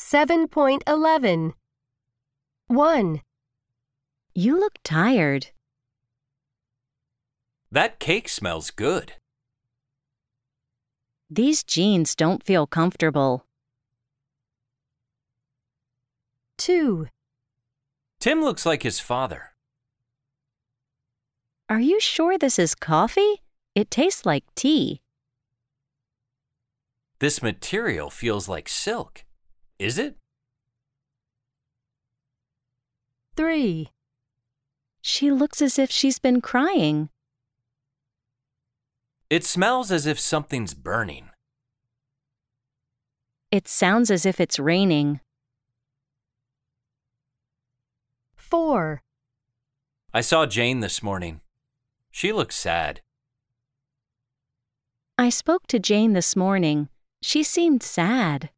7.11. 1, You look tired. That cake smells good. These jeans don't feel comfortable. 2, Tim looks like his father. Are you sure this is coffee? It tastes like tea. This material feels like silk. Is it? 3, She looks as if she's been crying. It smells as if something's burning. It sounds as if it's raining. 4, I saw Jane this morning. She looks sad. I spoke to Jane this morning. She seemed sad.